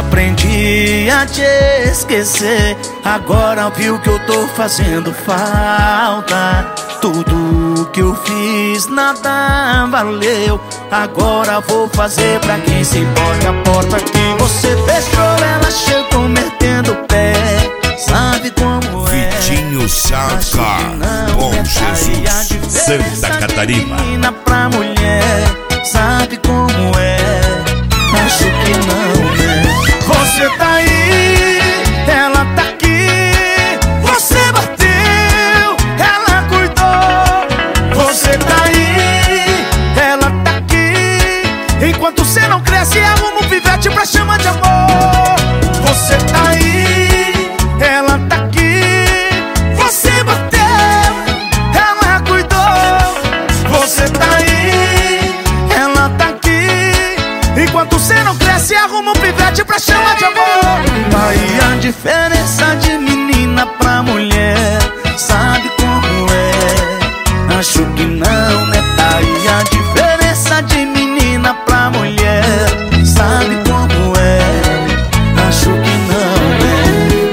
Aprendi a te esquecer, agora viu que eu tô fazendo falta. Tudo que eu fiz nada valeu, agora vou fazer pra quem se importa. A porta que você fechou, ela chegou metendo o pé. Sabe como é? Vitinho Soundcar, Bom Jesus, Santa Catarina. Menina pra mulher, sabe como é? Acho que não, né? Você tá aí, ela tá aqui. Você bateu, ela cuidou. Você tá aí, ela tá aqui. Enquanto você não cresce, arruma um pivete pra chamar de amor. Você tá aí, ela tá aqui. Você bateu, ela cuidou. Você tá aí, ela tá aqui. Enquanto você não cresce, arruma um pivete pra chamar de amor. Aí a diferença de menina pra mulher, sabe como é? Acho que não, né? Aí a diferença de menina pra mulher, sabe como é? Acho que não, né?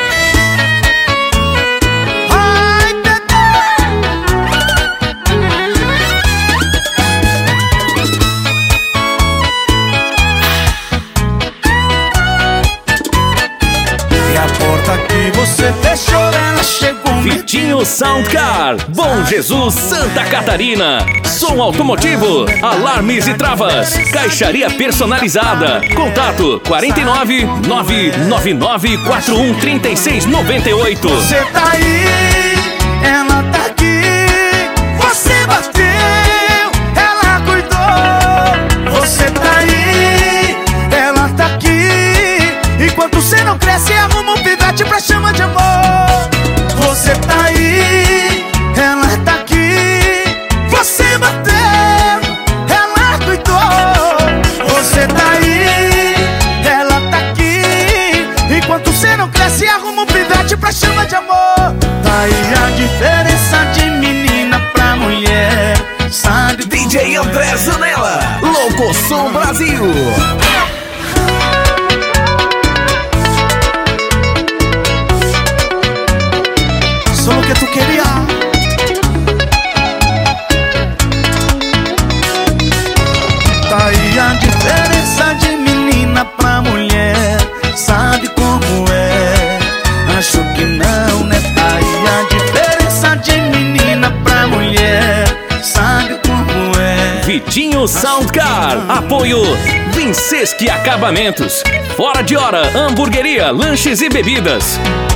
Ai, e a porta que você fechou, ela chegou. Vitinho Soundcar, Bom Jesus, Santa Catarina. Som automotivo, alarmes e travas, caixaria personalizada. Contato 49 999 41 36 98. Você tá aí, ela tá aqui. Você bateu, ela cuidou. Você tá aí, ela tá aqui. Enquanto você não cresce, arruma um pivete pra chamar de amor. Você tá aí, ela tá aqui. Você bateu, ela cuidou. Você tá aí, ela tá aqui. Enquanto você não cresce, arruma um pivete pra chamar de amor. Tá aí a diferença de menina pra mulher, sabe? DJ André Zanella, Louco Som Brasil. Só o que tu queria. Tá aí a diferença de menina pra mulher, sabe como é? Acho que não, né? Tá aí a diferença de menina pra mulher, sabe como é? Vitinho Soundcar, apoio Vinsesque Acabamentos. Fora de hora, hamburgueria, lanches e bebidas.